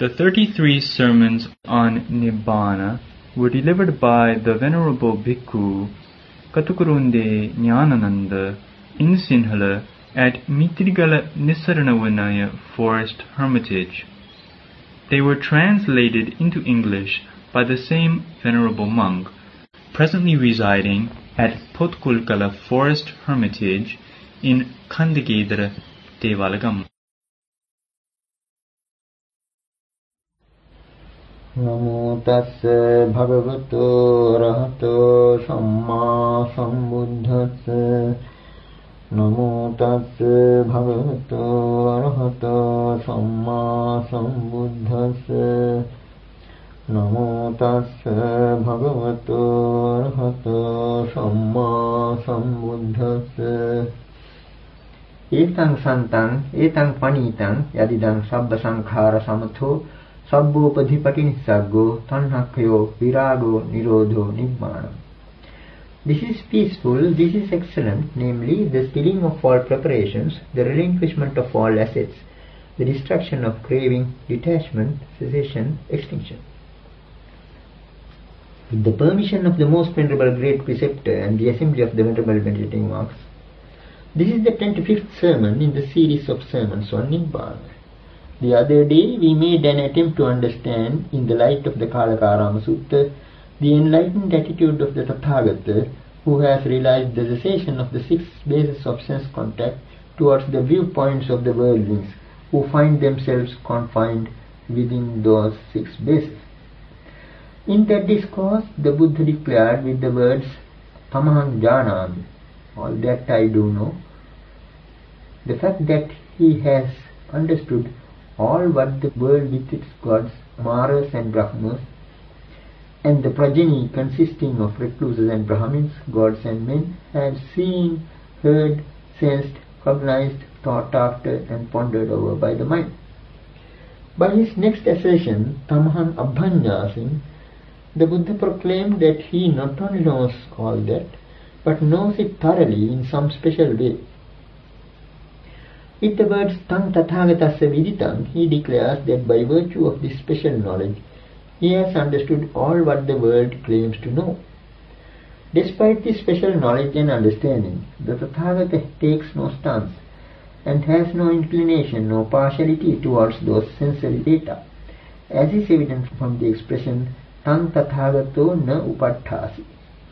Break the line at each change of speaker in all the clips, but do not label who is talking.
The 33 sermons on Nibbana were delivered by the Venerable Bhikkhu Katukurunde Nyanananda in Sinhala at Mitrigala Nisaranavanaya Forest Hermitage. They were translated into English by the same Venerable monk, presently residing at Potkulkala Forest Hermitage in Kandagedra, Devalagam.
Namo tassa bhagavato arahato samma sambuddhassa. Namo tassa bhagavato arahato samma sambuddhassa. Namo tassa bhagavato arahato samma sambuddhassa. Etang santang etang panitang yadidang sabba sankhara samatho Sabbo padhipati nissaggo tanhakyo virago nirodho nibbana. This is peaceful, this is excellent, namely the stilling of all preparations, the relinquishment of all assets, the destruction of craving, detachment, cessation, extinction. With the permission of the most venerable great preceptor and the assembly of the venerable meditating monks, this is the 25th sermon in the series of sermons on Nibbana. The other day we made an attempt to understand, in the light of the Kalakarama Sutta, the enlightened attitude of the Tathagata, who has realized the cessation of the 6 bases of sense contact towards the viewpoints of the worldlings, who find themselves confined within those 6 bases. In that discourse, the Buddha declared with the words, Tamaham janami, all that I do know, the fact that he has understood all what the world with its gods, Maras and Brahmas, and the progeny consisting of recluses and Brahmins, gods and men, have seen, heard, sensed, cognized, thought after, and pondered over by the mind. By his next assertion, Tamaham Abhanyasim, the Buddha proclaimed that he not only knows all that, but knows it thoroughly in some special way. With the words Tang Tathagatassa Viditam, he declares that by virtue of this special knowledge, he has understood all what the world claims to know. Despite this special knowledge and understanding, the Tathagata takes no stance and has no inclination or partiality towards those sensory data, as is evident from the expression Tang Tathagato na upadhasi.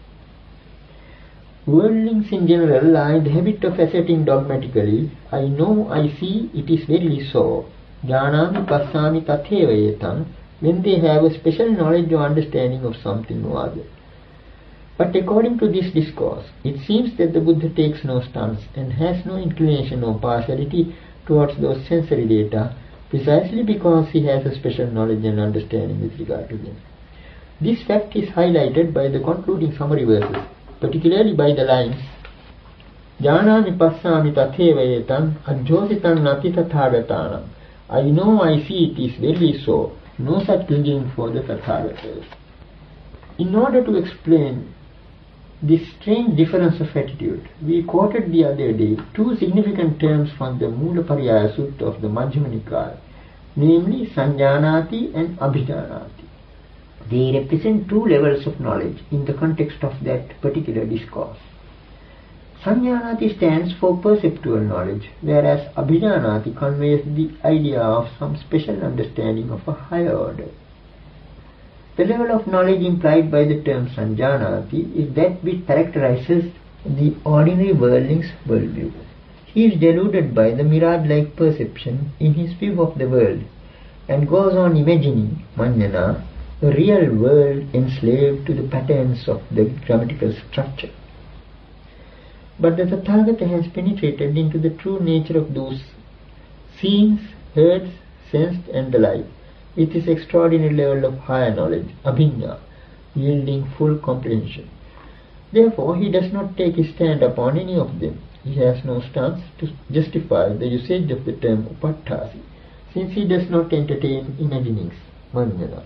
Worldlings in general are in the habit of asserting dogmatically, I know, I see, it is verily so, jnanami passami tatheva etam, when they have a special knowledge or understanding of something or other. But according to this discourse, it seems that the Buddha takes no stance and has no inclination or partiality towards those sensory data, precisely because he has a special knowledge and understanding with regard to them. This fact is highlighted by the concluding summary verses, particularly by the lines Jnanami passami tatheva etam ajjositam nati tathagatanam. I know, I see, it is verily so. No such clinging for the Tathagatas. In order to explain this strange difference of attitude, we quoted the other day 2 significant terms from the Mulapariyaya Sutta of the Majjhima Nikaya, namely Sanjanati and Abhijanati. They represent 2 levels of knowledge in the context of that particular discourse. Sanjanati stands for perceptual knowledge, whereas Abhijanati conveys the idea of some special understanding of a higher order. The level of knowledge implied by the term Sanjanati is that which characterizes the ordinary worldling's worldview. He is deluded by the mirage-like perception in his view of the world and goes on imagining, manjana, a real world enslaved to the patterns of the grammatical structure. But the Tathagata has penetrated into the true nature of those seeings, heard, sensed and the like, with his extraordinary level of higher knowledge, abhinya, yielding full comprehension. Therefore, he does not take his stand upon any of them. He has no stance to justify the usage of the term upadhasi, since he does not entertain imaginings, manjana.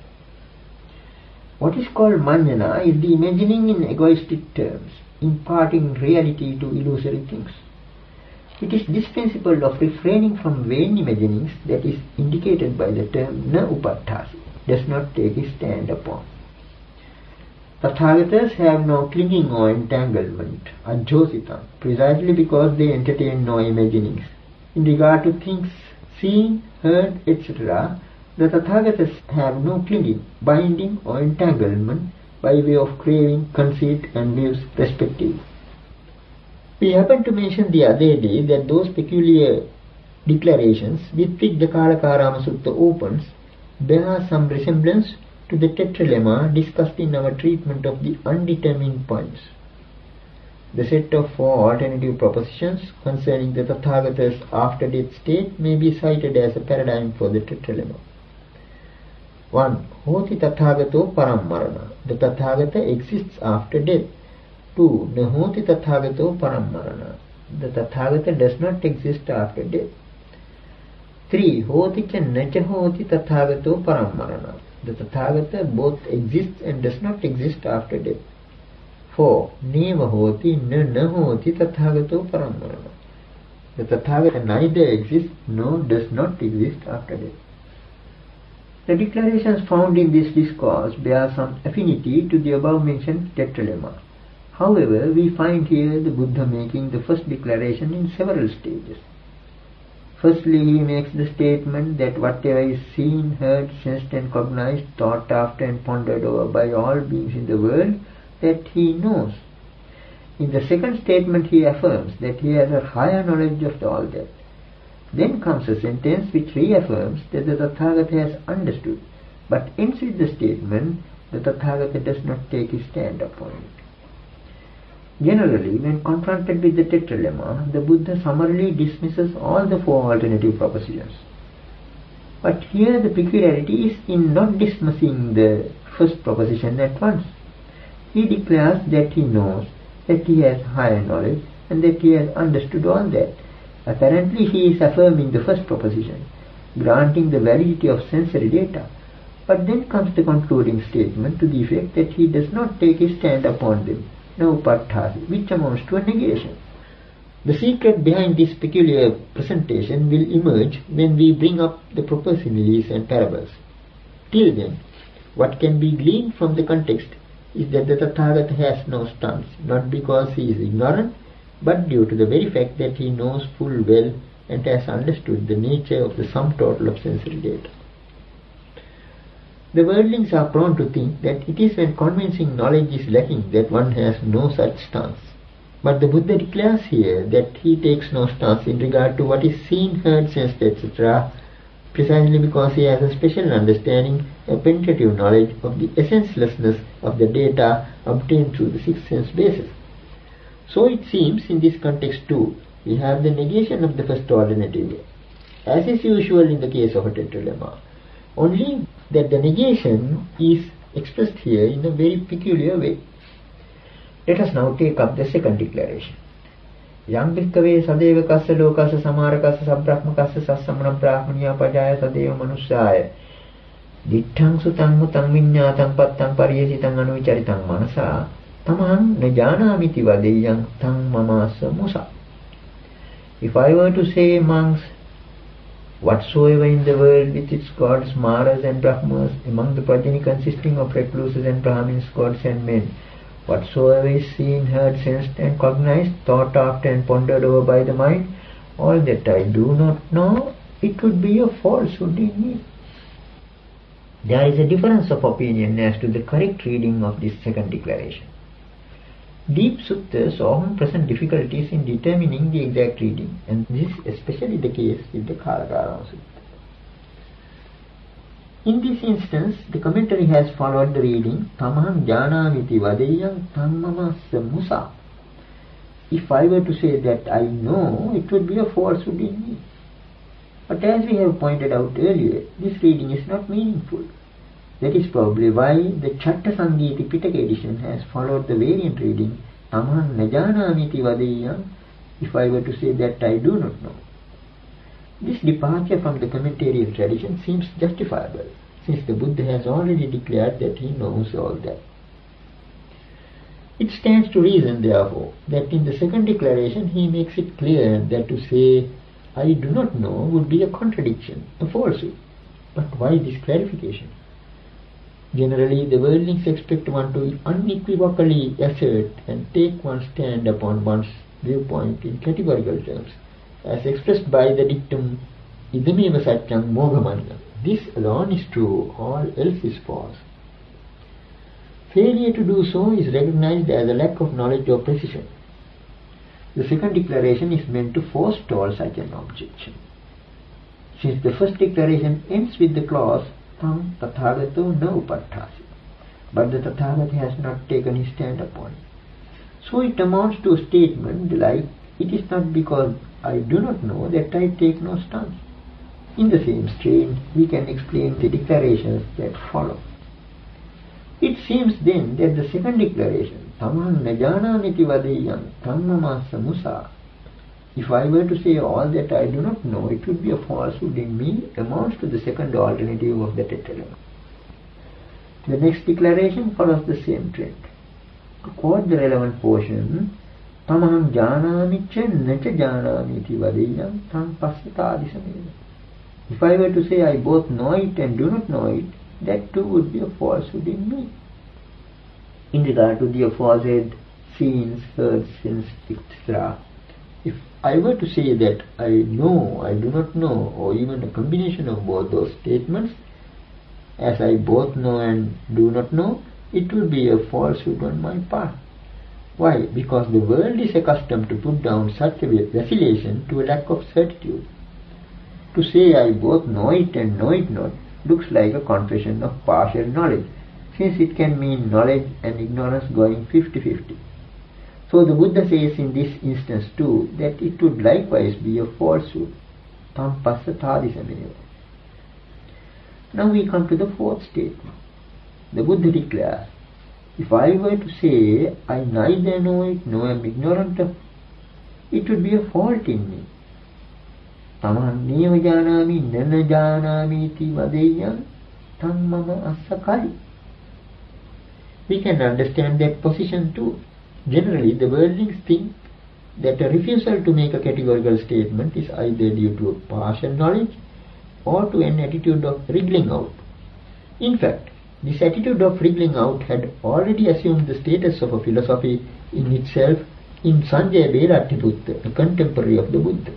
What is called manjana is the imagining in egoistic terms, imparting reality to illusory things. It is this principle of refraining from vain imaginings that is indicated by the term na upathasi, does not take his stand upon. Tathagatas have no clinging or entanglement, ajjositam, precisely because they entertain no imaginings. In regard to things seen, heard, etc., the Tathagatas have no clinging, binding or entanglement by way of craving, conceit and views respectively. We happened to mention the other day that those peculiar declarations with which the Kalakarama Sutta opens bear some resemblance to the tetralemma discussed in our treatment of the undetermined points. The set of 4 alternative propositions concerning the Tathagata's after-death state may be cited as a paradigm for the tetralemma. 1. Hoti Tathagato Parammarana. The Tathagata exists after death. 2. Nahoti Tathagato Parammarana. The Tathagata does not exist after death. 3. Hoti cha nacha hoti Tathagato Parammarana. The Tathagata both exists and does not exist after death. 4. Neva hoti na hoti Tathagato Parammarana. The Tathagata neither exists nor does not exist after death. The declarations found in this discourse bear some affinity to the above mentioned tetralemma. However, we find here the Buddha making the first declaration in several stages. Firstly, he makes the statement that whatever is seen, heard, sensed and cognized, thought after and pondered over by all beings in the world, that he knows. In the second statement he affirms that he has a higher knowledge of all that. Then comes a sentence which reaffirms that the Tathagata has understood, but ends with the statement the Tathagata does not take his stand upon it. Generally, when confronted with the tetralemma, the Buddha summarily dismisses all the 4 alternative propositions. But here the peculiarity is in not dismissing the first proposition at once. He declares that he knows, that he has higher knowledge, and that he has understood all that. Apparently he is affirming the first proposition, granting the validity of sensory data. But then comes the concluding statement to the effect that he does not take his stand upon them, no upathasi, which amounts to a negation. The secret behind this peculiar presentation will emerge when we bring up the proper similes and parables. Till then, what can be gleaned from the context is that the Tathagata has no stance, not because he is ignorant, but due to the very fact that he knows full well and has understood the nature of the sum total of sensory data. The worldlings are prone to think that it is when convincing knowledge is lacking that one has no such stance. But the Buddha declares here that he takes no stance in regard to what is seen, heard, sensed, etc., precisely because he has a special understanding, a penetrative knowledge of the essencelessness of the data obtained through the 6 sense bases. So it seems in this context too, we have the negation of the first alternative, as is usual in the case of a tetralemma, only that the negation is expressed here in a very peculiar way. Let us now take up the second declaration. Yam bhikkave sadevakassa lokassa samarakassa sabbrahmakassa sassamanam brahmaniya pajaya sadeva manussaya ditthaṃ sutaṃ mutaṃ viññātaṃ pattaṃ pariyesitam anuvicharitam manasa tamaham na janāmiti vadeyyam taṃ mamasa musa. If I were to say amongst whatsoever in the world with its gods, maras and brahmas, among the progeny consisting of recluses and brahmins, gods and men, whatsoever is seen, heard, sensed and cognized, thought after and pondered over by the mind, all that I do not know, it would be a falsehood in me. There is a difference of opinion as to the correct reading of this second declaration. Deep suttas often present difficulties in determining the exact reading, and this is especially the case with the Kalakarama Sutta. In this instance, the commentary has followed the reading Tamaham Janamiti Vadeyyam Tammamasa Musa. If I were to say that I know, it would be a falsehood in me. But as we have pointed out earlier, this reading is not meaningful. That is probably why the Chatta Sangiti Pitaka edition has followed the variant reading Tamaham Najanamiti Vadeyyam, if I were to say that I do not know. This departure from the commentarial tradition seems justifiable, since the Buddha has already declared that he knows all that. It stands to reason, therefore, that in the second declaration he makes it clear that to say, I do not know, would be a contradiction, a falsehood. But why this clarification? Generally, the worldlings expect one to unequivocally assert and take one's stand upon one's viewpoint in categorical terms, as expressed by the dictum, idameva satyam mogamanya. This alone is true, all else is false. Failure to do so is recognized as a lack of knowledge or precision. The second declaration is meant to forestall such an objection. Since the first declaration ends with the clause tam tathagato na upatthasi, but the Tathagata has not taken his stand upon it. So it amounts to a statement like, it is not because I do not know that I take no stance. In the same strain, we can explain the declarations that follow. It seems then that the second declaration, tamahang najanamiti vadeyam tammamasa musa, if I were to say all that I do not know, it would be a falsehood in me, amounts to the second alternative of the tetralegon. The next declaration follows the same trend. To quote the relevant portion, tamahang janami cha nacha janamiti vadeyam tam pasatadisameva. If I were to say I both know it and do not know it, that too would be a falsehood in me. In regard to the aforesaid scenes, heard, sensed, etc., if I were to say that I know, I do not know, or even a combination of both those statements, as I both know and do not know, it would be a falsehood on my part. Why? Because the world is accustomed to put down such a vacillation to a lack of certitude. To say I both know it and know it not looks like a confession of partial knowledge, since it can mean knowledge and ignorance going 50-50. So the Buddha says in this instance too that it would likewise be a falsehood. Tam pasatadisameva. Now we come to the fourth statement. The Buddha declares, if I were to say I neither know it nor am ignorant of it, would be a fault in me. Tamahang neva janami nana janami iti vadeyam tam mama asakali. We can understand that position too. Generally, the worldlings think that a refusal to make a categorical statement is either due to a partial knowledge or to an attitude of wriggling out. In fact, this attitude of wriggling out had already assumed the status of a philosophy in itself in Sanjaya Berattiputta, a contemporary of the Buddha.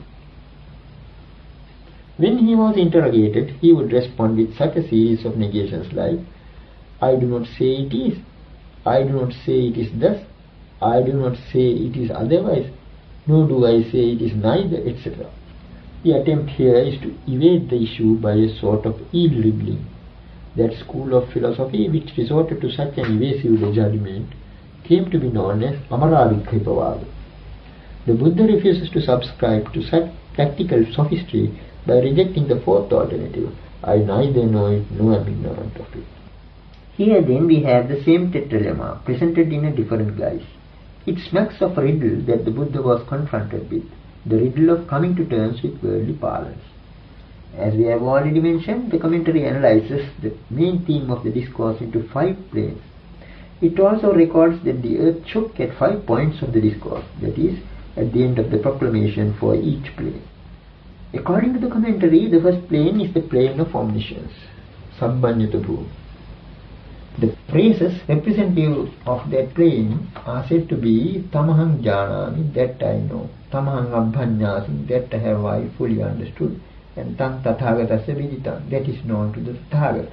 When he was interrogated, he would respond with such a series of negations like, I do not say it is, I do not say it is thus, I do not say it is otherwise, nor do I say it is neither, etc. The attempt here is to evade the issue by a sort of eel-wriggling. That school of philosophy which resorted to such an evasive judgment came to be known as Amaravikhipavada. The Buddha refuses to subscribe to such practical sophistry by rejecting the fourth alternative, I neither know it nor am ignorant of it. Here then we have the same tetralemma presented in a different guise. It smacks of a riddle that the Buddha was confronted with, the riddle of coming to terms with worldly parlance. As we have already mentioned, the commentary analyzes the main theme of the discourse into 5 planes. It also records that the earth shook at 5 points of the discourse, that is, at the end of the proclamation for each plane. According to the commentary, the first plane is the plane of omniscience, Sabbanyata Bhumi. The phrases representative of that plane are said to be Tamahang Janami, that I know, Tamahang Abhanyasi, that have I fully understood, and Tam Tathagatasa Viditam, that is known to the Tathagata.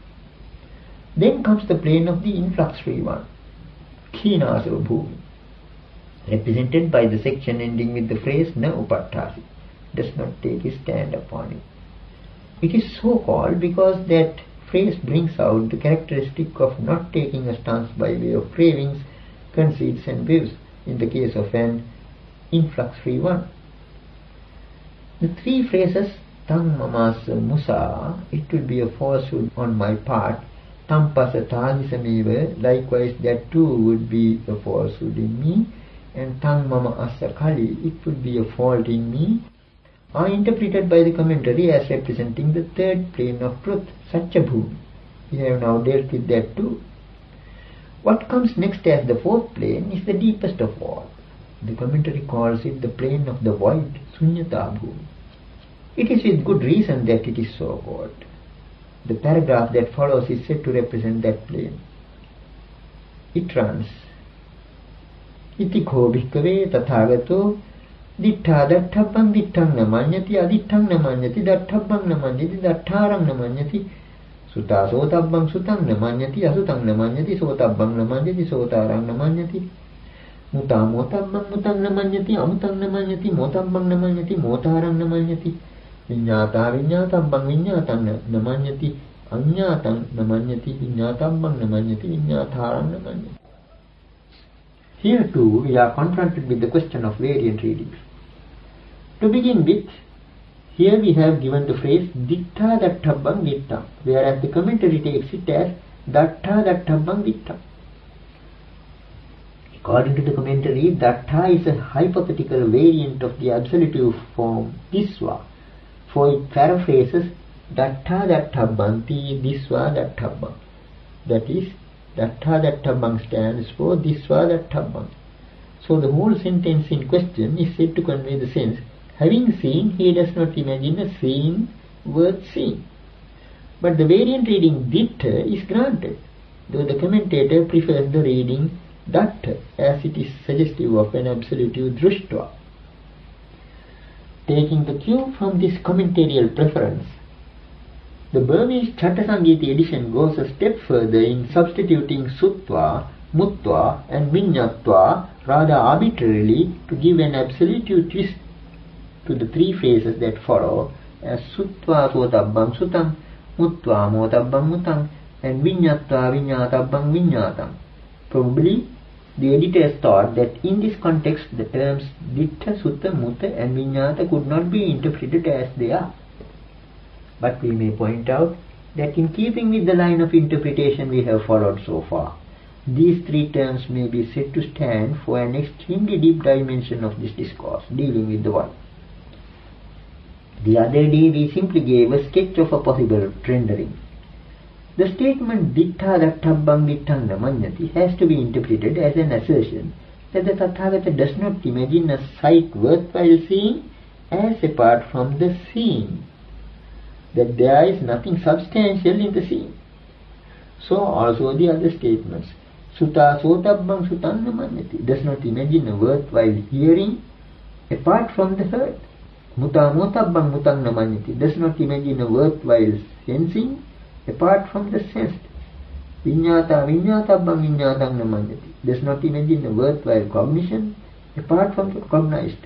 Then comes the plane of the influx-free one, Khinasava Bhumi, represented by the section ending with the phrase Na Upatthasi, does not take his stand upon it. It is so called because that phrase brings out the characteristic of not taking a stance by way of cravings, conceits and views, in the case of an influx-free one. The 3 phrases, Tam mamasa musa, it would be a falsehood on my part, Tam pasatanisameva, likewise that too would be a falsehood in me, and Tam mama asakali, it would be a fault in me, are interpreted by the commentary as representing the third plane of truth, Satya Bhumi. We have now dealt with that too. What comes next as the fourth plane is the deepest of all. The commentary calls it the plane of the void, Sunyata Bhumi. It is with good reason that it is so called. The paragraph that follows is said to represent that plane. It runs, Iti ko bhikkhave tathagato dittha datthabbang ditthang namanyati adittang namanyati datthabbang namanyati dattharang namanyati sutta sotabbang sutang namanyati asutang namanyati sotabbang namanyati sotarang namanyati muta motabbang mutang namanyati amutang namanyati motabbang namanyati motarang namanyati viññātā viññātabbang viññātang namanyati aññātang namanyati viññātabbang namanyati viññātharang namanyati. Here too we are confronted with the question of variant readings. To begin with, here we have given the phrase dittha datthabbang dittham, whereas the commentary takes it as dattha datthabbang dittham. According to the commentary, dattha is a hypothetical variant of the absolutive form disva, for it paraphrases dattha datthabbanti disva datthabbang. That is, dattha datthabbang stands for disva datthabbang. So the whole sentence in question is said to convey the sense, having seen, he does not imagine a scene worth seeing. But the variant reading dittha is granted, though the commentator prefers the reading dattha, as it is suggestive of an absolutive drushtva. Taking the cue from this commentarial preference, the Burmese Chattasangiti edition goes a step further in substituting sutva, mutva and viññatva rather arbitrarily to give an absolutive twist to the three phrases that follow as sutva sotabbang sutam, mutva motabbang mutam and viññatva viññātabbang viññātam. Probably the editors thought that in this context the terms dittha, sutta, mutta and viññāta could not be interpreted as they are. But we may point out that in keeping with the line of interpretation we have followed so far, these three terms may be said to stand for an extremely deep dimension of this discourse dealing with the one. The other day we simply gave a sketch of a possible rendering. The statement dittha datthabbang ditthang namanyati has to be interpreted as an assertion that the Tathagata does not imagine a sight worthwhile seeing as apart from the seeing, that there is nothing substantial in the seeing. So also the other statements, sutta sotabbang sutang namanyati, does not imagine a worthwhile hearing apart from the heard. Muta motabbang mutang namanyati, does not imagine a worthwhile sensing apart from the sensed. Viññātā viññātabbang viññātang namanyati, does not imagine a worthwhile cognition apart from the cognized.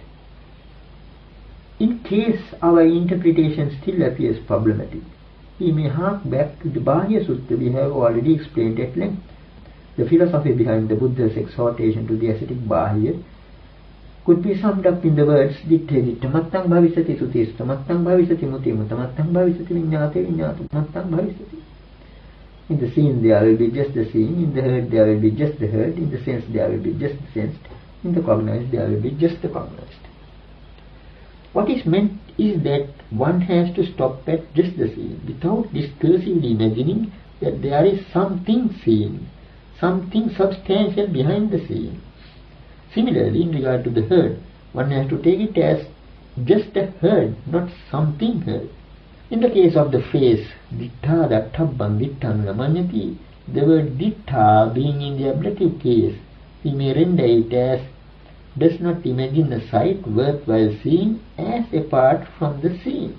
In case our interpretation still appears problematic, we may hark back to the Bahya Sutta we have already explained at length. The philosophy behind the Buddha's exhortation to the ascetic Bahya could be summed up in the words ditthe dittha mattang bhavisati sutista mattang bhavisati muti mutta mattang bhavisati viññāte viññāta mattang bhavisati. In the seen there will be just the seen, in the heard there will be just the heard, in the sense there will be just the sensed, in the cognized there will be just the cognized. What is meant is that one has to stop at just the seen without discursively imagining that there is something seen, something substantial behind the seen. Similarly, in regard to the heard, one has to take it as just a heard, not something heard. In the case of the phrase dittha datthabbang ditthang namanyati, the word dittha being in the ablative case, we may render it as does not imagine a sight worthwhile seeing as apart from the seen.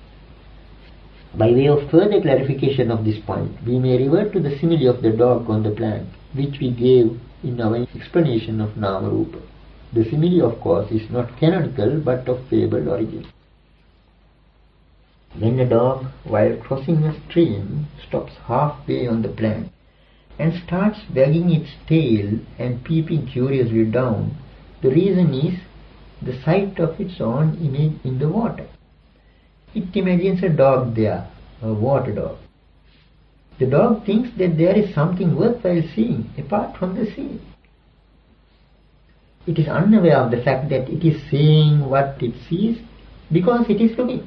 By way of further clarification of this point, we may revert to the simile of the dog on the plank, which we gave in our explanation of Nama-Rupa. The simile, of course, is not canonical but of fabled origin. When a dog, while crossing a stream, stops halfway on the plank and starts wagging its tail and peeping curiously down, the reason is the sight of its own image in the water. It imagines a dog there, a water dog. The dog thinks that there is something worthwhile seeing apart from the scene. It is unaware of the fact that it is seeing what it sees because it is looking.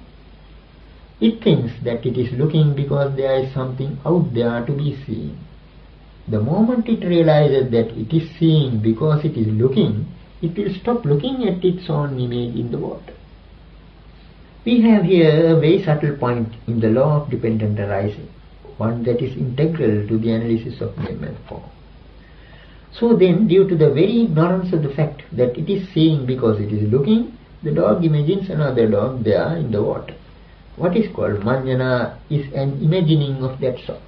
It thinks that it is looking because there is something out there to be seen. The moment it realizes that it is seeing because it is looking, it will stop looking at its own image in the water. We have here a very subtle point in the law of dependent arising, one that is integral to the analysis of name and form. So then, due to the very ignorance of the fact that it is seeing because it is looking, the dog imagines another dog there in the water. What is called manjana is an imagining of that sort.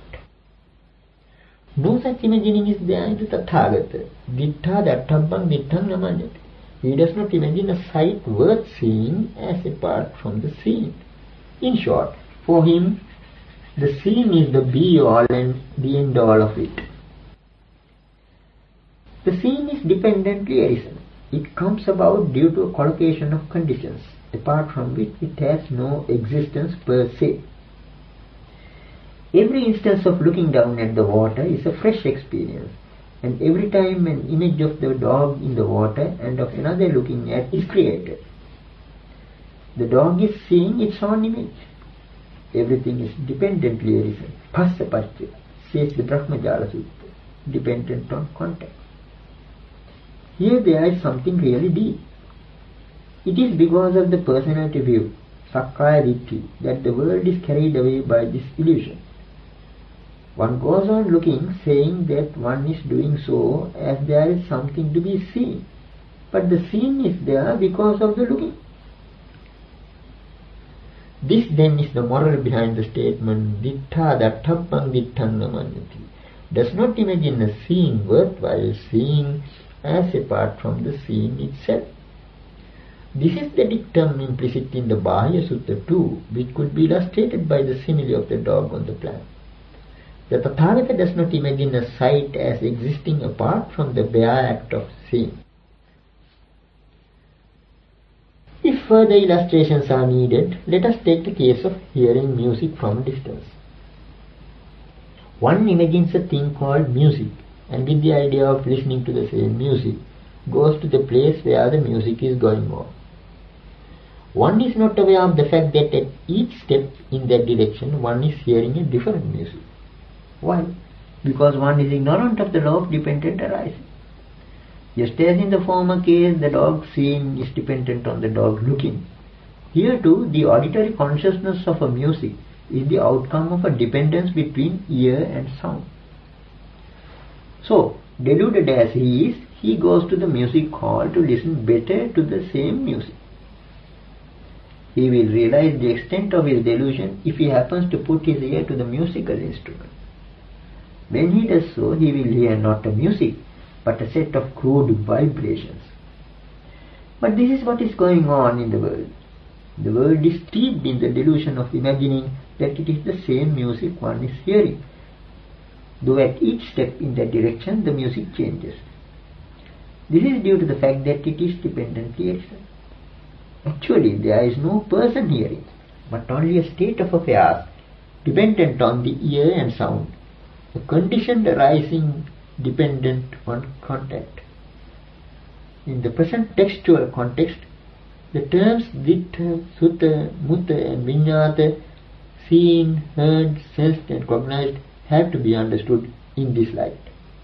No such imagining is there in the Tathagata. Dittha datthabbang ditthang namanjati. He does not imagine a sight worth seeing as apart from the seen. In short, for him, the seen is the be-all and the end-all of it. The seen is dependently arisen. It comes about due to a collocation of conditions, apart from which it has no existence per se. Every instance of looking down at the water is a fresh experience, and every time an image of the dog in the water and of another looking at is created. The dog is seeing its own image. Everything is dependently arisen. Phassa pacca, says the Brahmajala Sutta, dependent on contact. Here there is something really deep. It is because of the personality view, Sakkaya Ditthi, that the world is carried away by this illusion. One goes on looking, saying that one is doing so as there is something to be seen. But the seen is there because of the looking. This then is the moral behind the statement, Dittha datthappang ditthang namanjati. Does not imagine a seeing worthwhile seeing as apart from the seeing itself. This is the dictum implicit in the Bahya Sutta too, which could be illustrated by the simile of the dog on the plant. The Tathagata does not imagine a sight as existing apart from the bare act of seeing. If further illustrations are needed, let us take the case of hearing music from a distance. One imagines a thing called music, and with the idea of listening to the same music, goes to the place where the music is going on. One is not aware of the fact that at each step in that direction, one is hearing a different music. Why? Because one is ignorant of the law of dependent arising. Just as in the former case, the dog seeing is dependent on the dog looking. Here too, the auditory consciousness of a music is the outcome of a dependence between ear and sound. So, deluded as he goes to the music hall to listen better to the same music. He will realize the extent of his delusion if he happens to put his ear to the musical instrument. When he does so, he will hear not a music, but a set of crude vibrations. But this is what is going on in the world. The world is steeped in the delusion of imagining that it is the same music one is hearing, though at each step in that direction the music changes. This is due to the fact that it is dependently arisen. Actually, there is no person hearing, but only a state of affairs dependent on the ear and sound, a condition arising dependent on contact. In the present textual context, the terms dittha, sutta, mutta and viññāta, seen, heard, sensed and cognized, have to be understood in this light.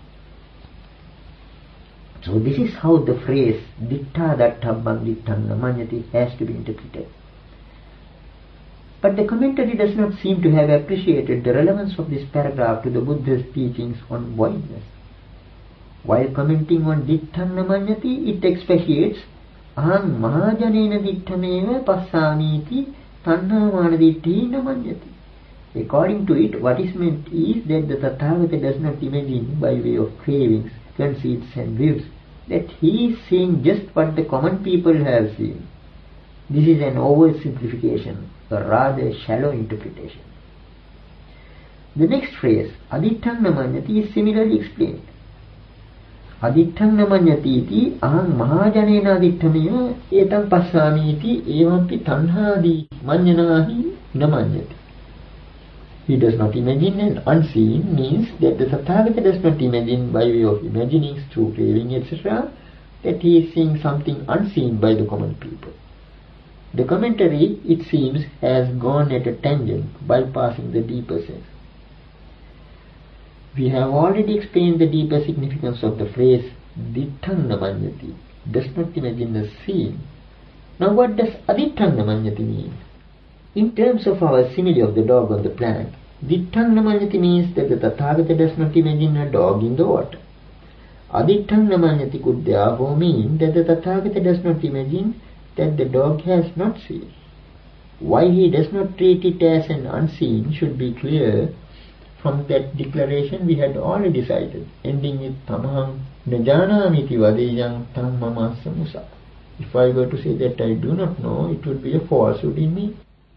So this is how the phrase dittha datthabbang ditthang namanjati has to be interpreted. But the commentary does not seem to have appreciated the relevance of this paragraph to the Buddha's teachings on voidness. While commenting on ditthang namanjati, it expatiates aham mahajanena dittameva passamiti tanhamana ditti namanjati. According to it, what is meant is that the Tathagata does not imagine by way of cravings, conceits and views that he is seeing just what the common people have seen. This is an oversimplification, a rather shallow interpretation. The next phrase, adittang namanjati, is similarly explained. Adittang namanjati iti aham mahajanena adittameva etam passami iti evampi tanhādi manjanahi namanjati. He does not imagine an unseen means that the Tathagata does not imagine by way of imaginings through craving etc. that he is seeing something unseen by the common people. The commentary, it seems, has gone at a tangent, bypassing the deeper sense. We have already explained the deeper significance of the phrase Ditthaṃ na maññati, does not imagine a scene. Now what does Aditthhaṃ na maññati mean? In terms of our simile of the dog on the plank, Ditthaṃ na maññati means that the Tathagata does not imagine a dog in the water. Aditthhaṃ na maññati could therefore mean that the Tathagata does not imagine that the dog has not seen. Why he does not treat it as an unseen should be clear from that declaration we had already cited, ending with Tamaham najanamiti vadeyaṃ tam mamassa musa. If I were to say that I do not know, it would be a falsehood in me.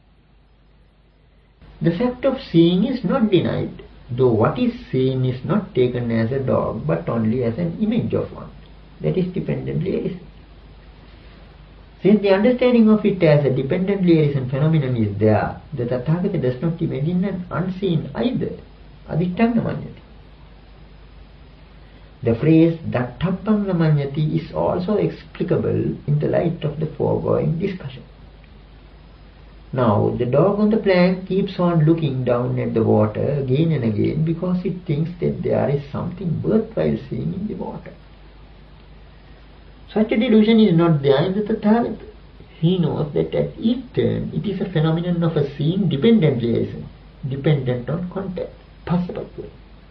The fact of seeing is not denied, though what is seen is not taken as a dog, but only as an image of one. That is dependent realism. Since the understanding of it as a dependent realism phenomenon is there, the Tathagata does not imagine an unseen either. Aditthhaṃ na maññati. The phrase Datthaṃ na maññati is also explicable in the light of the foregoing discussion. Now, the dog on the plank keeps on looking down at the water again and again because it thinks that there is something worthwhile seeing in the water. Such a delusion is not there in the Tathagata. He knows that at each turn it is a phenomenon of a seeing dependent realism, dependent on contact, passapattva.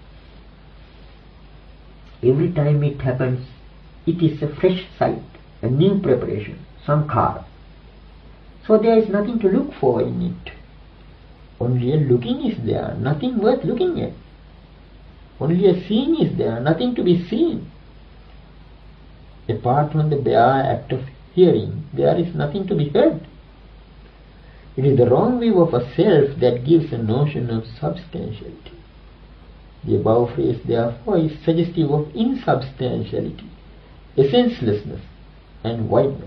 Every time it happens, it is a fresh sight, a new preparation, sankhara. So there is nothing to look for in it. Only a looking is there, nothing worth looking at. Only a seeing is there, nothing to be seen. Apart from the bare act of hearing, there is nothing to be heard. It is the wrong view of a self that gives a notion of substantiality. The above phrase, therefore, is suggestive of insubstantiality, essencelessness, and voidness.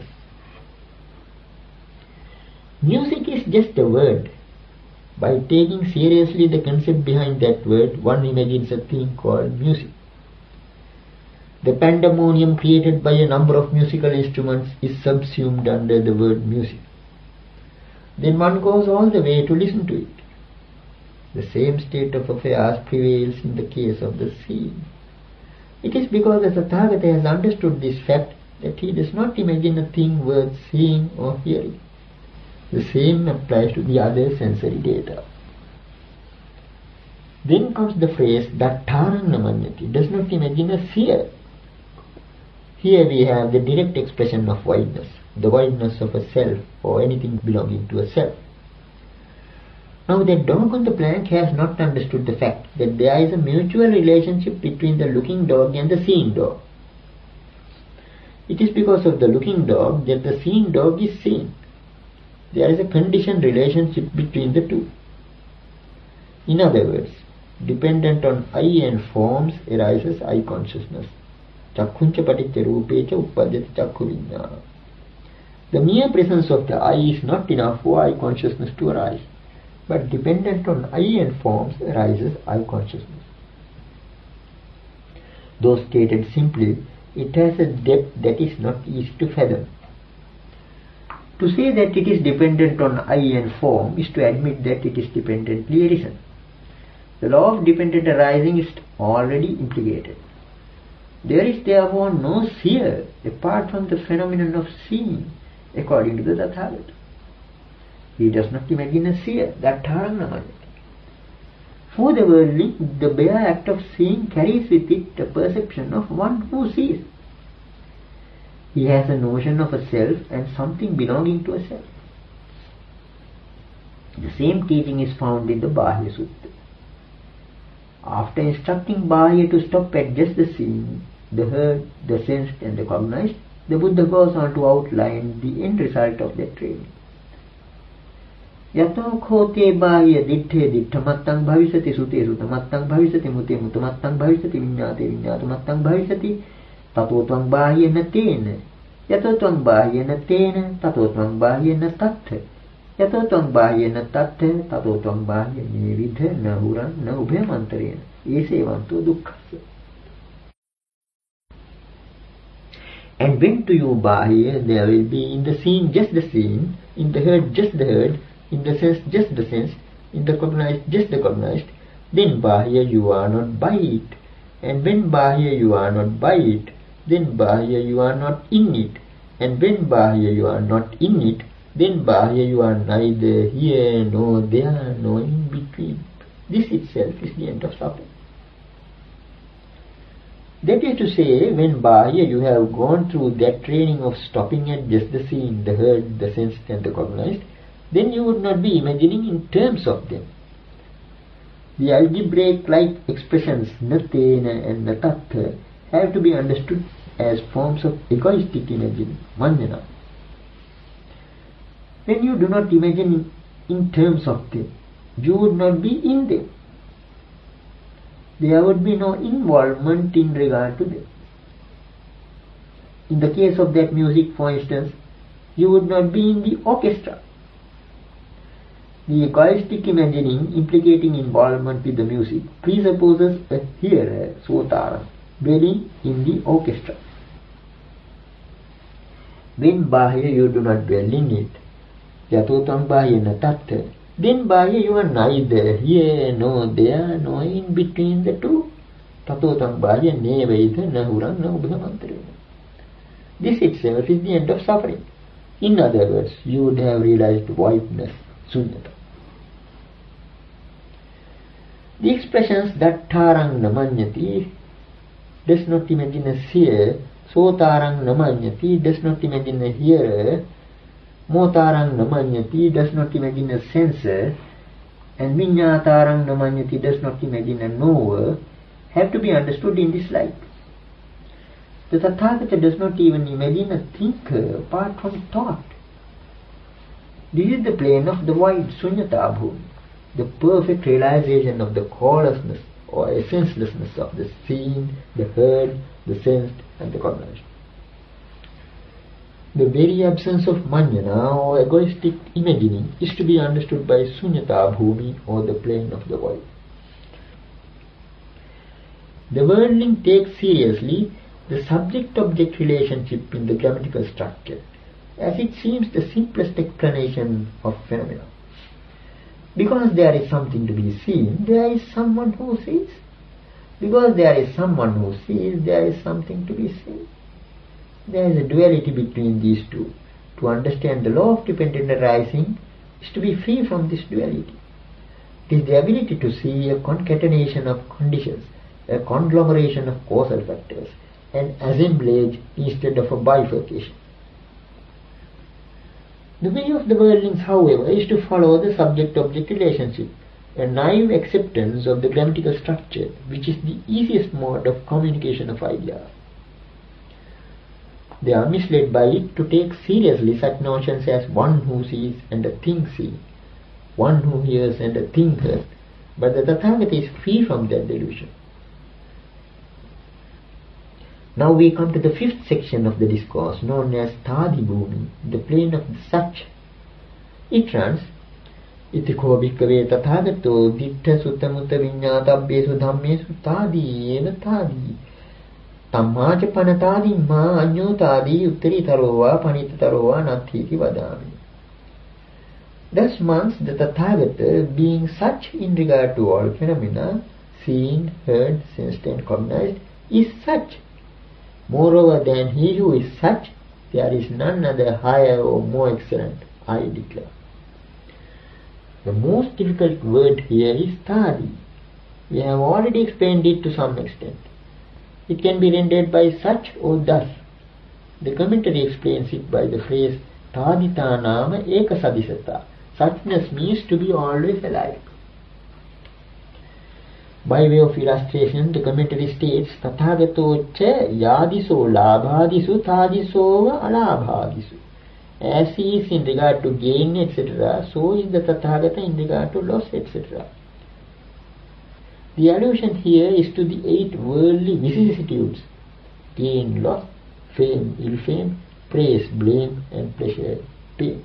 Music is just a word. By taking seriously the concept behind that word, one imagines a thing called music. The pandemonium created by a number of musical instruments is subsumed under the word music. Then one goes all the way to listen to it. The same state of affairs prevails in the case of the scene. It is because the Tathagata has understood this fact that he does not imagine a thing worth seeing or hearing. The same applies to the other sensory data. Then comes the phrase Datthaṃ na maññati, does not imagine a seer. Here we have the direct expression of voidness, the voidness of a self or anything belonging to a self. Now that dog on the plank has not understood the fact that there is a mutual relationship between the looking dog and the seeing dog. It is because of the looking dog that the seeing dog is seen. There is a conditioned relationship between the two. In other words, dependent on eye and forms arises eye consciousness. Chakkhuncha paticca rupecha uppadyati chakkhu viññāna. The mere presence of the eye is not enough for eye consciousness to arise, but dependent on eye and forms arises eye consciousness. Though stated simply, it has a depth that is not easy to fathom. To say that it is dependent on eye and form is to admit that it is dependently arisen. The law of dependent arising is already implicated. There is therefore no seer apart from the phenomenon of seeing, according to the Tathagata. He does not imagine a seer, Datthaṃ na maññati. For the worldly, the bare act of seeing carries with it the perception of one who sees. He has a notion of a self and something belonging to a self. The same teaching is found in the Bāhya Sutta. After instructing Bāhya to stop at just the seen, the heard, the sensed and the cognized, the Buddha goes on to outline the end result of that training. Yato khote bāhya ditthe ditthamattam bhavisati sute sutamattam bhavisati mute mutamattam bhavisati viññāte viññātamattang bhavisati tato tvang bāhyena tena yato tvang bāhyena tena tato tvang bāhyena tattha yato tvang bāhyena tattha tato tvang bāhyena vidha na huran na ubhayamantarena esevanto dukkhassa. And when to you bāhya, there will be in the seen just the seen, in the heard just the heard, in the sense just the sense, in the cognized just the cognized, then Bahya you are not by it. And when Bahya you are not by it, then Bahya you are not in it. And when Bahya you are not in it, then Bahya you are neither here nor there nor in between. This itself is the end of suffering. That is to say, when Bahya you have gone through that training of stopping at just the seen, the heard, the sensed and the cognized, then you would not be imagining in terms of them. The algebraic-like expressions natena and natatha have to be understood as forms of egoistic imagining, manjana. When you do not imagine in terms of them, you would not be in them. There would be no involvement in regard to them. In the case of that music, for instance, you would not be in the orchestra. The egoistic imagining implicating involvement with the music presupposes a hearer, sotara, dwelling in the orchestra. When Bahya you do not dwell in it, yatotam Bahya natattha, then Bahya you are neither here nor there nor in between the two. Tatotam Bahya nevaitha nahurang nahubhamantarena. This itself is the end of suffering. In other words, you would have realized voidness, sunyata. The expressions dattarang namanyati does not imagine a seer, sotarang namanyati does not imagine a hearer, motarang namanyati does not imagine a senser, and vinyatarang namanyati does not imagine a knower, have to be understood in this light. The Tathagata does not even imagine a thinker apart from thought. This is the plane of the void, sunyata bhumi, the perfect realization of the causelessness or essencelessness of the seen, the heard, the sensed and the cognized. The very absence of manjana or egoistic imagining is to be understood by sunyata bhumi or the plane of the void. The worldling takes seriously the subject-object relationship in the grammatical structure, as it seems the simplest explanation of phenomena. Because there is something to be seen, there is someone who sees. Because there is someone who sees, there is something to be seen. There is a duality between these two. To understand the law of dependent arising is to be free from this duality. It is the ability to see a concatenation of conditions, a conglomeration of causal factors, an assemblage instead of a bifurcation. The way of the worldlings, however, is to follow the subject-object relationship, a naive acceptance of the grammatical structure, which is the easiest mode of communication of ideas. They are misled by it to take seriously such notions as one who sees and a thing seen, one who hears and a thing heard, but the Tathagata is free from that delusion. Now we come to the fifth section of the discourse, known as Thadi Bhumi, the plane of the Such. It runs, Itiko bhikkhave tathagato dittha sutta mutta vinyatabbesu dhammesu tadi eva tadi. Tammaca panatadi ma anyotadi uttari tarova panita tarova nathiti vadami. Thus once the Tathagata, being such in regard to all phenomena, seen, heard, sensed and cognized, is such. Moreover than he who is such, there is none other higher or more excellent, I declare. The most difficult word here is Tadi. We have already explained it to some extent. It can be rendered by such or thus. The commentary explains it by the phrase Tadita nama eka sadisata. Suchness means to be always alike. By way of illustration, the commentary states Tathagato cha yadiso labhadisu tadisova alabhadisu. As he is in regard to gain, etc., so is the Tathagata in regard to loss, etc. The allusion here is to the 8 worldly vicissitudes: gain, loss, fame, ill fame, praise, blame, and pleasure, pain.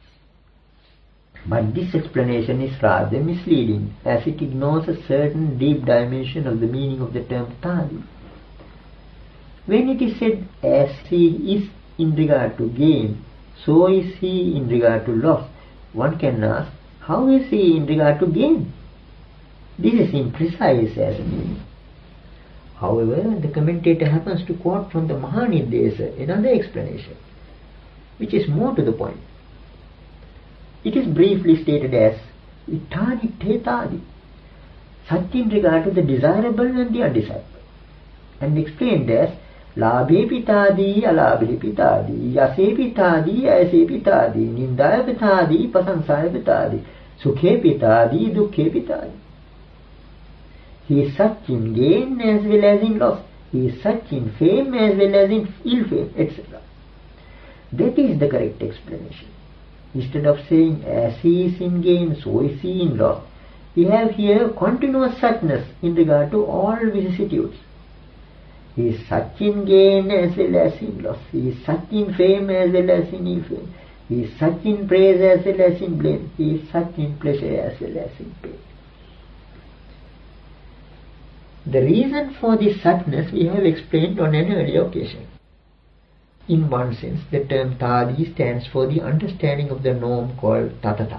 But this explanation is rather misleading, as it ignores a certain deep dimension of the meaning of the term Tadi. When it is said, as he is in regard to gain, so is he in regard to loss, one can ask, how is he in regard to gain? This is imprecise as a meaning. However, the commentator happens to quote from the Mahanidesa another explanation, which is more to the point. It is briefly stated as Ittani Tetadi, such in regard to the desirable and the undesirable, and explained as Labhe Pitadi, Alabhe Pitadi, Yase Pitadi, Ayase Pitadi, Nindaya Pitadi, Pasansaya Pitadi, Sukhe Pitadi, Dukhe Pitadi. He is such in gain as well as in loss. He is such in fame as well as in ill fame, etc. That is the correct explanation. Instead of saying as he is in gain, so is he in loss, we have here continuous suchness in regard to all vicissitudes. He is such in gain as well as in loss. He is such in fame as well as in ill fame. He is such in praise as well as in blame. He is such in pleasure as well as in pain. The reason for this suchness we have explained on an earlier occasion. In one sense, the term Tadi stands for the understanding of the norm called Tatata.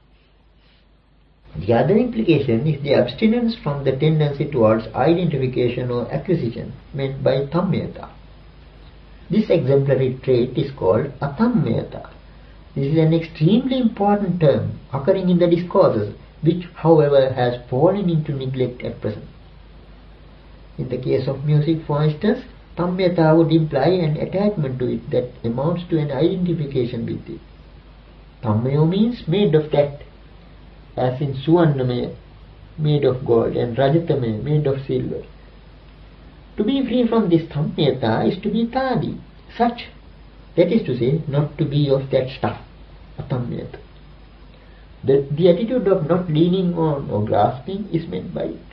The other implication is the abstinence from the tendency towards identification or acquisition meant by Tammyata. This exemplary trait is called Atammyata. This is an extremely important term occurring in the discourses, which however has fallen into neglect at present. In the case of music, for instance, Tammyata would imply an attachment to it that amounts to an identification with it. Tammayo means made of that, as in Suvannamaya, made of gold, and Rajatamaya, made of silver. To be free from this Tammyata is to be Tadi, such, that is to say, not to be of that stuff, Atammyata. The attitude of not leaning on or grasping is meant by it.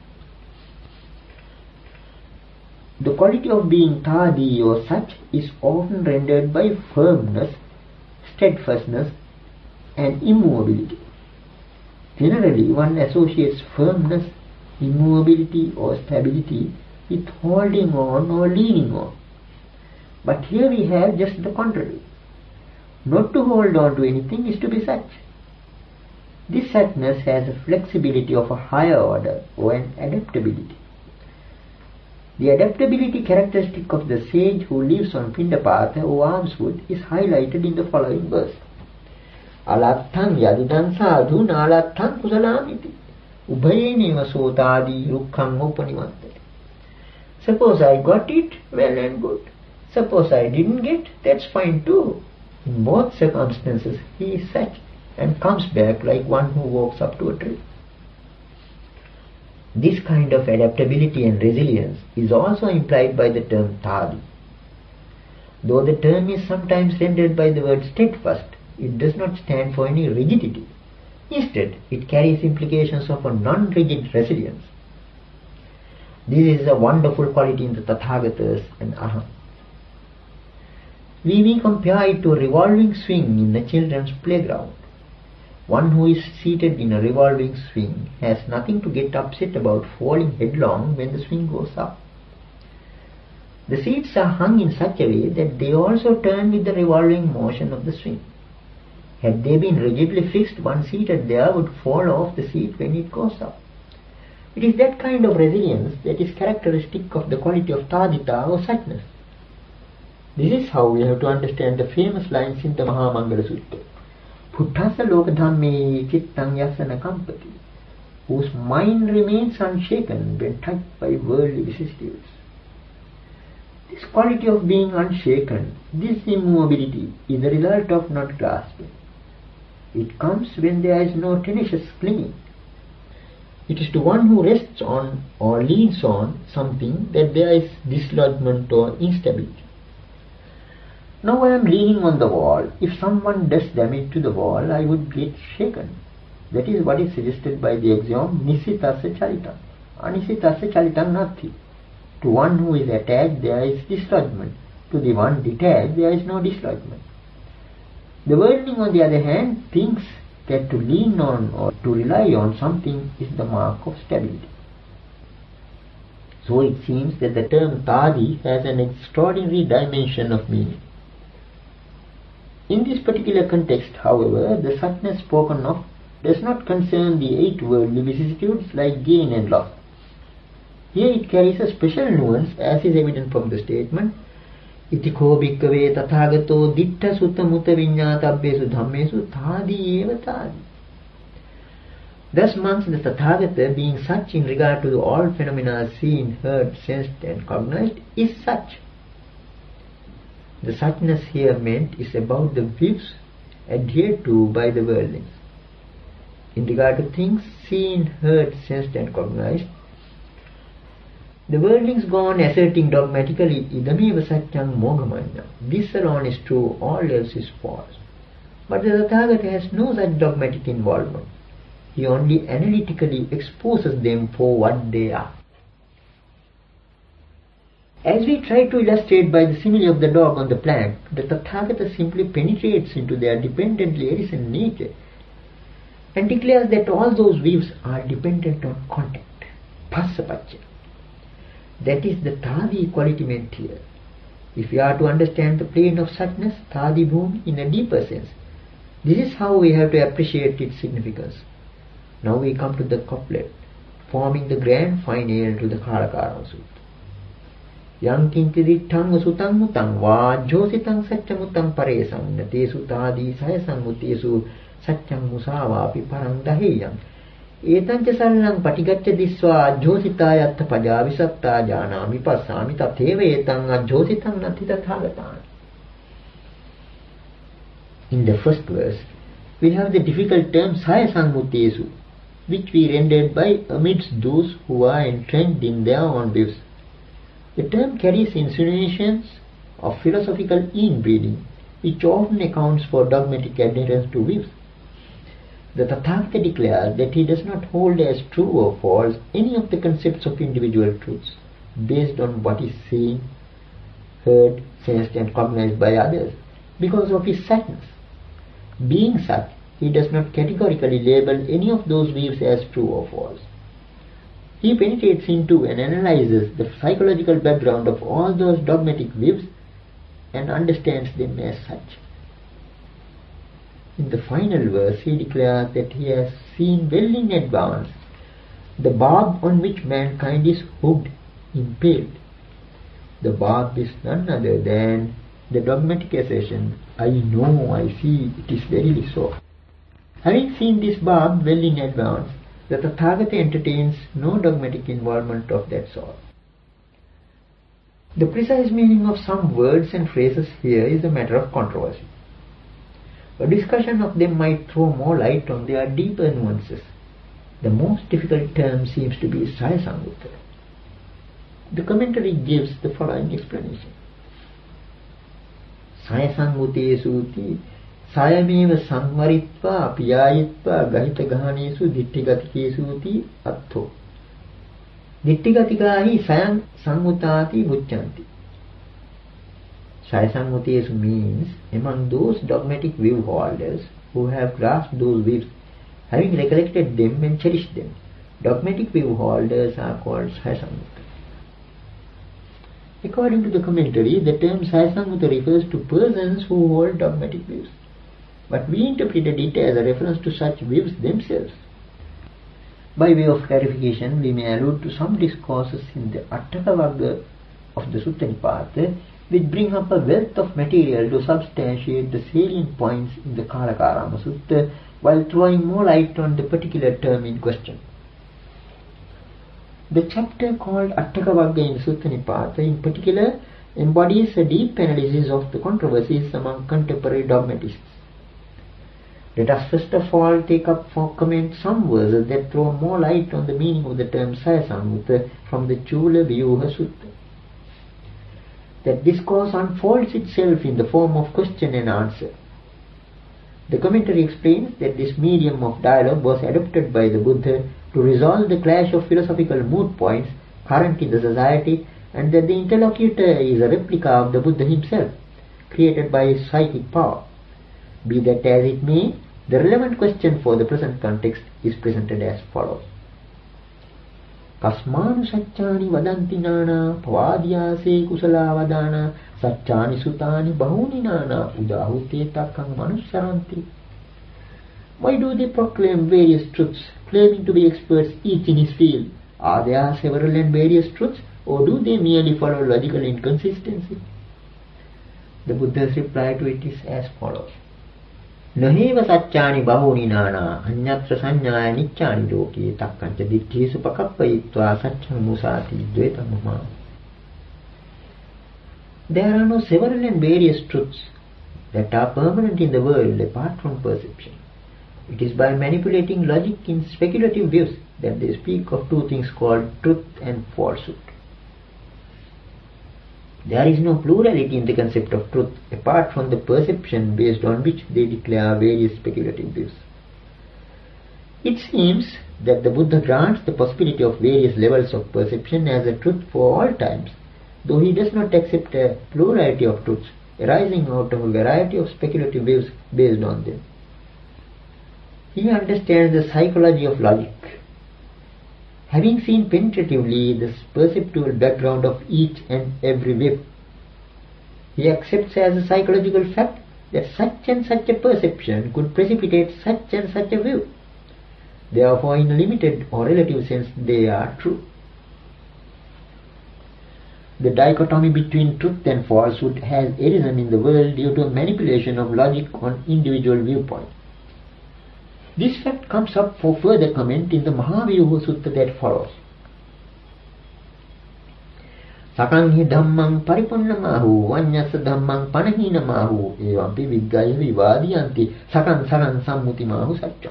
The quality of being Tadi or such is often rendered by firmness, steadfastness, and immovability. Generally, one associates firmness, immovability, or stability with holding on or leaning on. But here we have just the contrary. Not to hold on to anything is to be such. This suchness has a flexibility of a higher order or an adaptability. The adaptability characteristic of the sage who lives on Pindapatha or almswood is highlighted in the following verse. Alatthaṃ yadidaṃ sadhu nālatthaṃ kusalamiti ubhayeneva sotadi rukkhaṃ upanivantati. Suppose I got it, well and good. Suppose I didn't get, that's fine too. In both circumstances he is such and comes back like one who walks up to a tree. This kind of adaptability and resilience is also implied by the term Tadi. Though the term is sometimes rendered by the word steadfast, it does not stand for any rigidity. Instead, it carries implications of a non-rigid resilience. This is a wonderful quality in the Tathagatas and Aham. We may compare it to a revolving swing in the children's playground. One who is seated in a revolving swing has nothing to get upset about falling headlong when the swing goes up. The seats are hung in such a way that they also turn with the revolving motion of the swing. Had they been rigidly fixed, one seated there would fall off the seat when it goes up. It is that kind of resilience that is characteristic of the quality of Tadita or suchness. This is how we have to understand the famous lines in the Mahamangala Sutta. Puttasa lokadhamme chittaṃ yasana kampati, whose mind remains unshaken when touched by worldly vicissitudes. This quality of being unshaken, this immovability, is the result of not grasping. It comes when there is no tenacious clinging. It is to one who rests on or leans on something that there is dislodgement or instability. Now I am leaning on the wall. If someone does damage to the wall, I would get shaken. That is what is suggested by the axiom Nisitasa Charitam. Anisitasa Charitam Nati. To one who is attached, there is dislodgement. To the one detached, there is no dislodgement. The worldling, on the other hand, thinks that to lean on or to rely on something is the mark of stability. So it seems that the term Tadi has an extraordinary dimension of meaning. In this particular context, however, the suchness spoken of does not concern the 8 worldly vicissitudes like gain and loss. Here it carries a special nuance, as is evident from the statement, Itiko bhikkave tathagato ditta sutta mutta viññātabbesu dhammesu thādi eva thādi. Thus amongst the Tathagata, being such in regard to all phenomena seen, heard, sensed and cognized, is such. The suchness here meant is about the views adhered to by the worldlings. In regard to things seen, heard, sensed and cognized, the worldlings go on asserting dogmatically, idameva satyam mogamanya. This alone is true, all else is false. But the Tathagata has no such dogmatic involvement. He only analytically exposes them for what they are. As we try to illustrate by the simile of the dog on the plank, the Tathagata simply penetrates into their dependently arisen nature and declares that all those views are dependent on contact, passapacha. That is the Thādi quality meant here. If we are to understand the plane of suchness, Thādi Bhūmi, in a deeper sense, this is how we have to appreciate its significance. Now we come to the couplet, forming the grand final to the Kalakaram Sutta. Yang kinchiditthang vasutang mutang vajjositang saccamutang paresang natesu tādi sayasang mutesu saccam musavapi parang daheyang etanca sarnang patigacca disva ajjositayatta pajavisatta janami passami tatheva etang ajjositang nati tathāgatāna. In the first verse, we have the difficult term sayasang mutesu, which we rendered by amidst those who are entrenched in their own views. The term carries insinuations of philosophical inbreeding, which often accounts for dogmatic adherence to views. The Tathagata declares that he does not hold as true or false any of the concepts of individual truths, based on what is seen, heard, sensed and cognized by others, because of his suchness. Being such, he does not categorically label any of those views as true or false. He penetrates into and analyzes the psychological background of all those dogmatic views and understands them as such. In the final verse, he declares that he has seen well in advance the barb on which mankind is hooked, impaled. The barb is none other than the dogmatic assertion, I know, I see, it is verily so. Having seen this barb well in advance, the Tathagata entertains no dogmatic involvement of that sort. The precise meaning of some words and phrases here is a matter of controversy. A discussion of them might throw more light on their deeper nuances. The most difficult term seems to be Sayasamutta. The commentary gives the following explanation. Sayasammutesuti Sayameva samvaritva piyayitva gahita gahanesu dittigatikesuti attho. Dittigatikahi sayam sammutati muccanti. Sayasammutesu means among those dogmatic view holders who have grasped those views, having recollected them and cherished them, dogmatic view holders are called Sayasamutta. According to the commentary, the term Sayasamutta refers to persons who hold dogmatic views, but we interpreted it as a reference to such views themselves. By way of clarification, we may allude to some discourses in the Attaka Vagga of the Sutta Nipata, which bring up a wealth of material to substantiate the salient points in the Kalakarama Sutta, while throwing more light on the particular term in question. The chapter called Attaka Vagga in Sutta Nipata in particular embodies a deep analysis of the controversies among contemporary dogmatists. Let us first of all take up for comment some verses that throw more light on the meaning of the term Sayasamutta from the Chula Vyuha Sutta. That discourse unfolds itself in the form of question and answer. The commentary explains that this medium of dialogue was adopted by the Buddha to resolve the clash of philosophical moot points current in the society, and that the interlocutor is a replica of the Buddha himself, created by his psychic power. Be that as it may, the relevant question for the present context is presented as follows. Kasmanu saccāni vadanti nāna pavādiyāse kusala vadāna saccāni sutāni bahūni nāna udāhute takkang manusaranti. Why do they proclaim various truths, claiming to be experts each in his field? Are there several and various truths, or do they merely follow logical inconsistency? The Buddha's reply to it is as follows. Naheva saccani bahuni nana anyatra sanyaya niccani loki takkanca ditthisu pakappayitva saccang musati dvetamama. There are no several and various truths that are permanent in the world apart from perception. It is by manipulating logic in speculative views that they speak of two things called truth and falsehood. There is no plurality in the concept of truth apart from the perception based on which they declare various speculative views. It seems that the Buddha grants the possibility of various levels of perception as a truth for all times, though he does not accept a plurality of truths arising out of a variety of speculative views based on them. He understands the psychology of logic. Having seen penetratively the perceptual background of each and every view, he accepts as a psychological fact that such and such a perception could precipitate such and such a view. Therefore, in a limited or relative sense, they are true. The dichotomy between truth and falsehood has arisen in the world due to a manipulation of logic on individual viewpoints. This fact comes up for further comment in the Mahavyuha Sutta that follows. Sakanghi dhammang paripunnamahu vanyasa dhammang panahinamahu evampi viggaya vivadiyanti sakang sammutimahu saccam.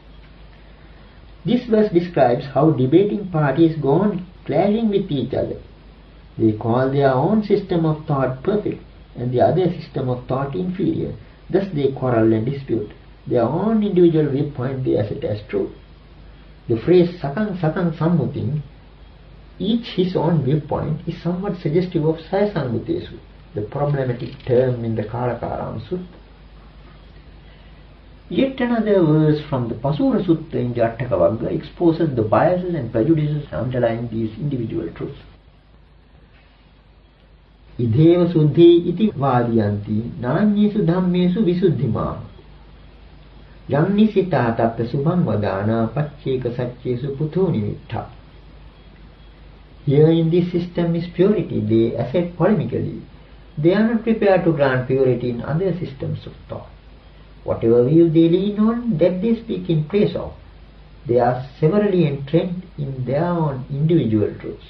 This verse describes how debating parties go on clashing with each other. They call their own system of thought perfect and the other system of thought inferior. Thus they quarrel and dispute. Their own individual viewpoint they assert as true. The phrase sakang sammutim, each his own viewpoint, is somewhat suggestive of sayasammutesu, the problematic term in the Kalakaram Sutta. Yet another verse from the Pasura Sutta in Jattaka Vagga exposes the biases and prejudices underlying these individual truths. Idheva suddhi iti vadiyanti nanyesu dhammesu visuddhima Yannisita tatta subham vadana pacceka saccesu putuni vittha. Here in this system is purity, they assert polemically. They are not prepared to grant purity in other systems of thought. Whatever view they lean on, that they speak in praise of. They are severally entrenched in their own individual truths.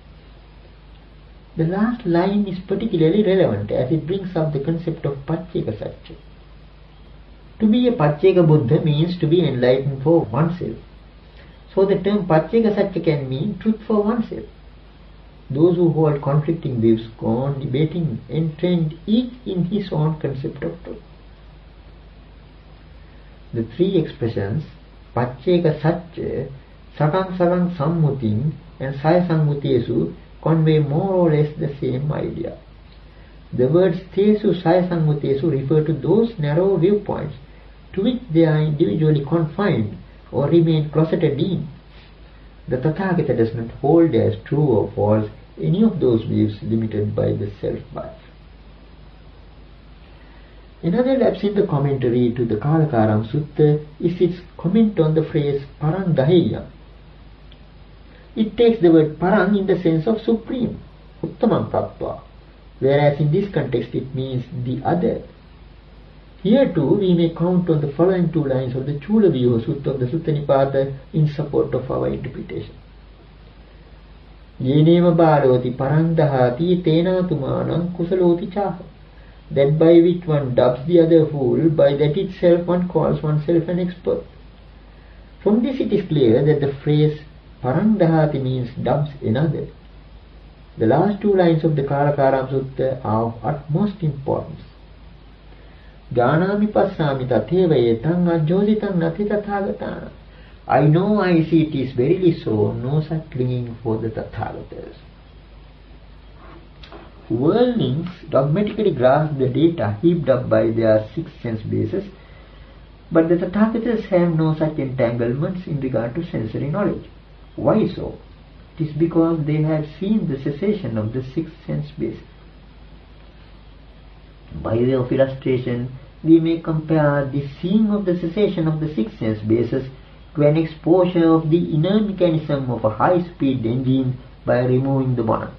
The last line is particularly relevant as it brings up the concept of pacceka sacca. To be a pacceka Buddha means to be enlightened for oneself. So the term pacceka sacca can mean truth for oneself. Those who hold conflicting views go on debating, entrenched each in his own concept of truth. The three expressions pacceka sacca, sakang sammutim and sayasammutesu convey more or less the same idea. The words tesu sayasammutesu refer to those narrow viewpoints to which they are individually confined or remain closeted in. The Tathagata does not hold as true or false any of those views limited by the self-bias. Another lapse in the commentary to the Kalakaram Sutta is its comment on the phrase parang daheya. It takes the word parang in the sense of supreme, uttamam tattva, whereas in this context it means the other. Here too we may count on the following two lines of the Chulavyuha Sutta of the Sutta Nipata in support of our interpretation. Yeneva bhaloti parang dahati tena tumanam kusaloti chaha. That by which one dubs the other fool, by that itself one calls oneself an expert. From this it is clear that the phrase parang dahati means dubs another. The last two lines of the Kalakaram Sutta are of utmost importance. Jnanami passami tatheva etam ajjositam nati tathagatana. I know, I see, it is verily so, no such clinging for the Tathagatas. Worldlings dogmatically grasp the data heaped up by their six sense bases, but the Tathagatas have no such entanglements in regard to sensory knowledge. Why so? It is because they have seen the cessation of the six sense bases. By way of illustration, we may compare the seeing of the cessation of the six sense bases to an exposure of the inner mechanism of a high-speed engine by removing the bonnet.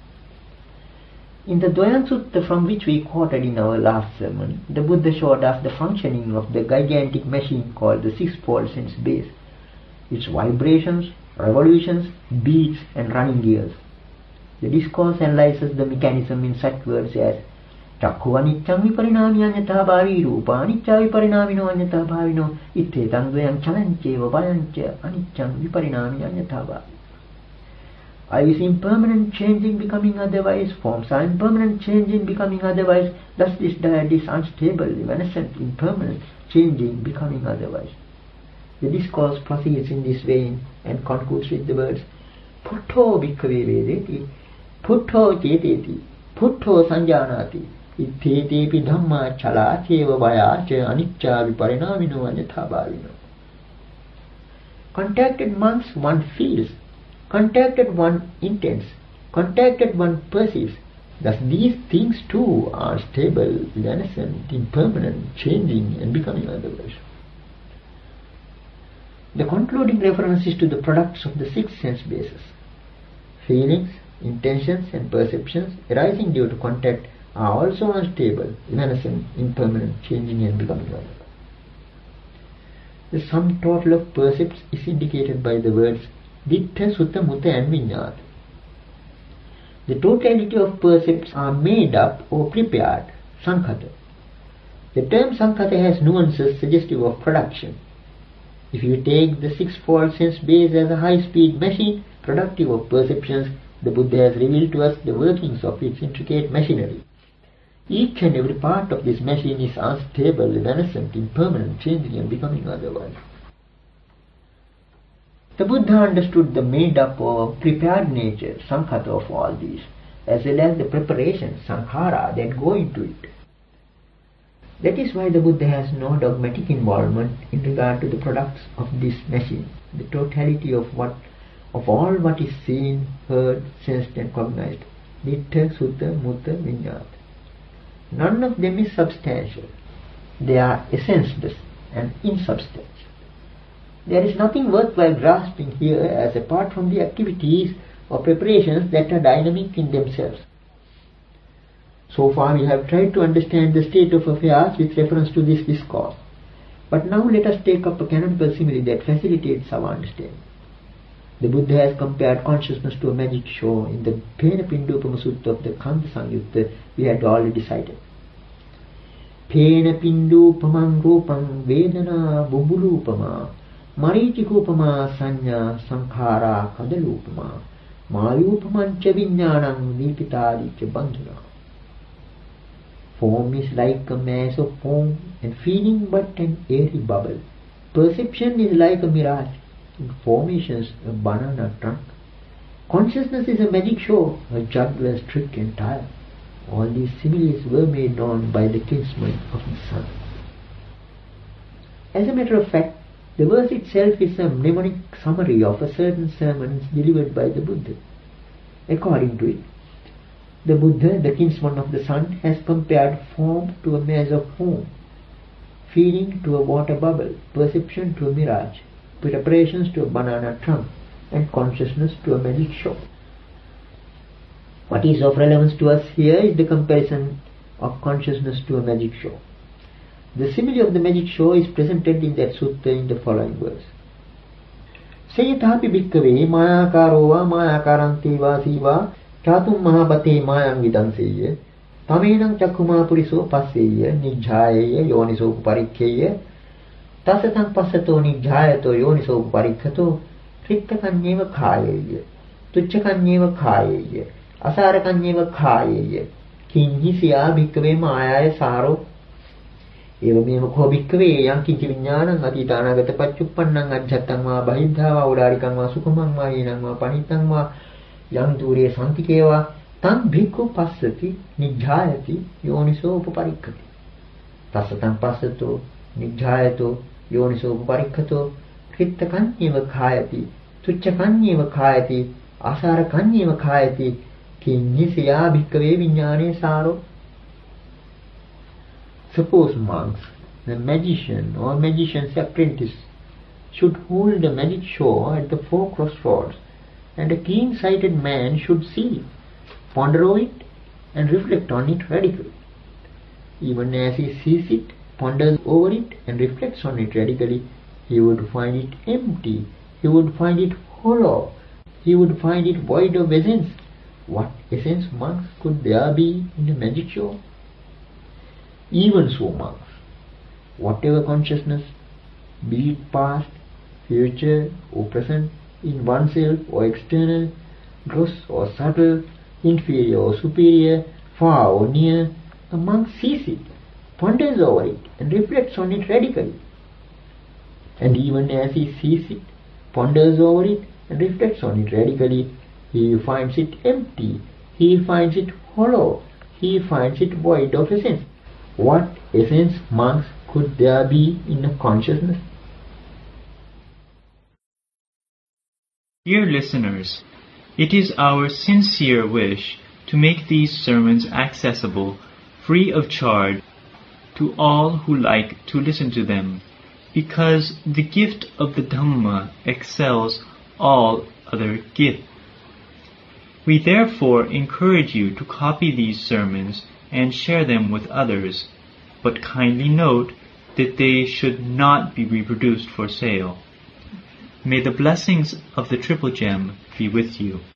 In the Dvayana Sutta, from which we quoted in our last sermon, the Buddha showed us the functioning of the gigantic machine called the six-fold sense base, its vibrations, revolutions, beats and running gears. The discourse analyzes the mechanism in such words as Chakku aniccham viparinami anyatha bhavi rupa anicca viparinamino anyatha bhavino itte tangvayam chalancheva bhayancha aniccham viparinami anyatha bhavi. Eye is impermanent, changing, becoming otherwise. Forms are impermanent, changing, becoming otherwise. Thus this diet is unstable, evanescent, impermanent, changing, becoming otherwise. The discourse proceeds in this vein and concludes with the words Puttho bhikkhave vedeti, Puttho ceteti, Puttho sanjanati, ittetepi dhamma chala cheva vaya cha anicca viparinamino anyatha bhavino. Contacted monks one feels, contacted one intends, contacted one perceives. Thus these things too are stable, evanescent, impermanent, changing and becoming otherwise. The concluding reference is to the products of the six sense bases. Feelings, intentions and perceptions arising due to contact are also unstable, evanescent, impermanent, changing and becoming otherwise. The sum total of percepts is indicated by the words Dittha, Sutta, Mutta and Viññāta. The totality of percepts are made up or prepared, Sankhata. The term Sankhata has nuances suggestive of production. If you take the six-fold sense base as a high-speed machine productive of perceptions, the Buddha has revealed to us the workings of its intricate machinery. Each and every part of this machine is unstable, evanescent, impermanent, changing and becoming otherwise. The Buddha understood the made-up or prepared nature, Sankhata, of all these, as well as the preparation, Sankhara, that go into it. That is why the Buddha has no dogmatic involvement in regard to the products of this machine, the totality of all what is seen, heard, sensed and cognized, Dittha, Sutta, Mutta, Viññāta. None of them is substantial. They are essenceless and insubstantial. There is nothing worthwhile grasping here as apart from the activities or preparations that are dynamic in themselves. So far we have tried to understand the state of affairs with reference to this discourse. But now let us take up a canonical simile that facilitates our understanding. The Buddha has compared consciousness to a magic show in the Pena Pindupama Sutta of the Kanda Samyutta we had already cited. Pena Pindupamang Rupam Vedana Bubulupama Marichikupama Sanya Sankhara Kadalupama Mayupamancha Viññānam Nipitadicha Bandhana. Form is like a mass of foam and feeling but an airy bubble. Perception is like a mirage, and formations a banana trunk. Consciousness is a magic show, a juggler's trick and tire. All these similes were made known by the kinsman of the sun. As a matter of fact, the verse itself is a mnemonic summary of a certain sermon delivered by the Buddha. According to it, the Buddha, the kinsman of the sun, has compared form to a mass of foam, feeling to a water bubble, perception to a mirage, preparations to a banana trunk, and consciousness to a magic show. What is of relevance to us here is the comparison of consciousness to a magic show. The simile of the magic show is presented in that sutta in the following verse. Sayathapi bhikkave mayakaro va mayakaranti va siva chatum mahabate mayang vidanseya tamenam chakkuma puriso passeya nijjhayeya yoniso uparikheya tasatang passato nijjhayato yoniso uparikhato trittakanyeva khayeya tuchchakanyeva khayeya asarakanyeva khayeya kinhi siya bhikkave mayaya saro एवमेव को भिक्खवे यं किंचि विज्ञानं अतीतानागत पच्चुप्पन्नं अज्जत्तं वा बहिद्धा वा उदारिकं वा सुखमं वा हीनं वा पणितं वा यं दूरे सन्तिके वा तं भिक्खु पश्यति निध्यायति योनिसो उपपरिक्खति तस्य तं पश्यतो निध्यायतो योनिसो उपपरिक्खतो कृत्तकन्येव खायति तुच्छकन्येव खायति आसारकन्येव खायति किन्निसया भिक्खवे विज्ञाने सारो. Suppose monks, the magician or magician's apprentice, should hold a magic show at the four crossroads, and a keen-sighted man should see it, ponder over it, and reflect on it radically. Even as he sees it, ponders over it, and reflects on it radically, he would find it empty, he would find it hollow, he would find it void of essence. What essence, monks, could there be in a magic show? Even so, monks, whatever consciousness, be it past, future or present, in oneself or external, gross or subtle, inferior or superior, far or near, a monk sees it, ponders over it, and reflects on it radically. And even as he sees it, ponders over it, and reflects on it radically, he finds it empty, he finds it hollow, he finds it void of essence. What essence, monks, could there be in a consciousness?
Dear listeners, it is our sincere wish to make these sermons accessible, free of charge, to all who like to listen to them, because the gift of the Dhamma excels all other gifts. We therefore encourage you to copy these sermons and share them with others, but kindly note that they should not be reproduced for sale. May the blessings of the Triple Gem be with you.